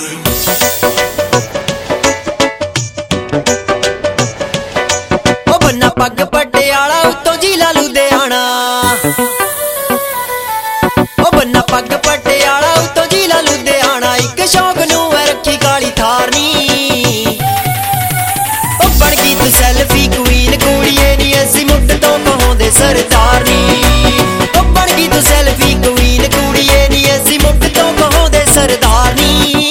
ओ बन्ना पग पटियाला उत्तों जिला लुधियाना। ओ बन्ना पग पटियाला उत्तों जिला लुधियाना। इक शौक नूं रखी काली थारनी। ओ बन गई तू सैल्फी क्वीन कुड़िए नी असी मुट्ठ तो कहांदे सरदारनी। ओ बन गई तू सैल्फी क्वीन कुड़िए नी असी मुट्ठ तो कहांदे सरदारनी।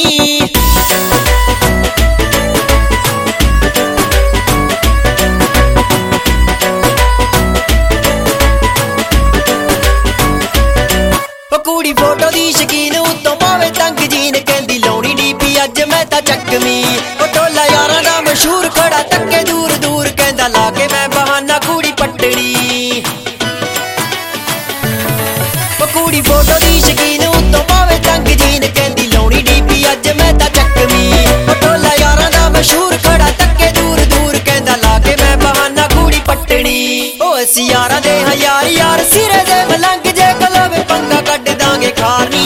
कुड़ी फोटो दी शकीन उत्तों पावे तंग जीन कहंदी लाउणी डीपी अज मैं तां चकमी। ओ टोला यारां दा मशहूर खड़ा तक्के दूर दूर कहंदा ला के मैं बहाना कुड़ी पटड़ी। ओ कुड़ी फोटो दी शकीन उत्तों पावे तंग जीन कहंदी लाउणी डीपी अज मैं तां चकमी। ओ टोला यारां दा मशहूर खड़ा तक्के दूर दूर कहंदा ला के मैं बहाना कुड़ी पटड़ी। ओ असी यारां दे हां यार यार सिरे दे मलंग जे कलवे पंगा कट दांगे खारनी।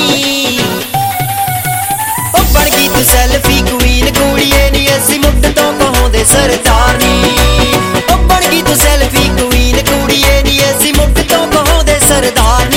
ओ बन गई तू सैल्फी क्वीन कुड़िए नी असी मुट्ठ तो कहांदे सरदारनी। ओ बन गई तू सैल्फी क्वीन कुड़िए नी असी मुट्ठ तो कहांदे सरदारनी।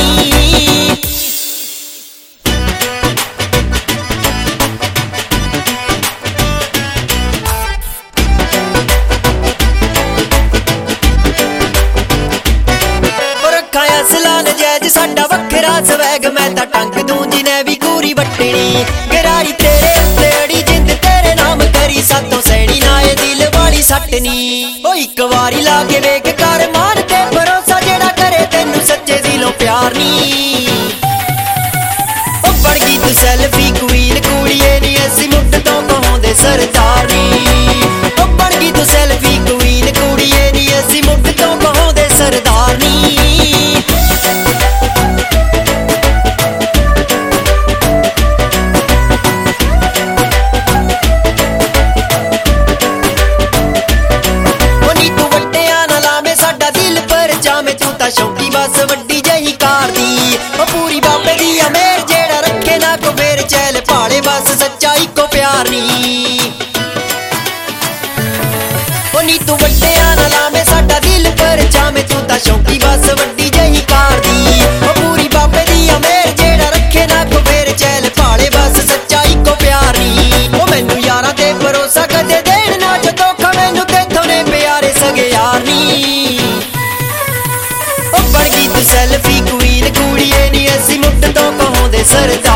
जैज साडा वखरा स्वैग मैं तां टंग दूं जिन्हें भी कूरी वट्टनी। गरारी तेरे उत्ते अड़ी जिंद तेरे नाम करी सातों सैनी ना ये दिल वाली सट्टनी। ओ इक वारी ला के वेख कर मान ते भरोसा जेड़ा करे तेनू सच्चे दिलों प्यार नी। ओ बन गई तू सैल्फी क्वीन कुड़िए नी असी मुट्ठ तो कहांदे सरदारनी। ओ बन गई तू सैल्फी क्वीन कुड़िए नी असी मुट्ठ तो कहांदे सरदारनी। शौकी बस वड्डी जही कार दी। ओ पूरी बाबे दी अमेर जेड़ा रखे ना को फेर चैल पाले बस सच्चाई को प्यार नी। ओ नी तू वड्डिया ना लावे साडा दिल पर जामे तू तां शौकी बस वड्डी जही कार दी। ओ पूरी बाबे दी अमेर जेड़ा रखे ना को फेर चैल पाले बस सच्चाई को प्यार नी। ओ मैनू यारां ते भरोसा कदे देण ना जो धोखा मैनू तेथों ने प्यारे सगे यार नी। बन गई तू सैल्फी क्वीन कुड़िए नी असी मुट्ठ तो कहांदे सरदारनी।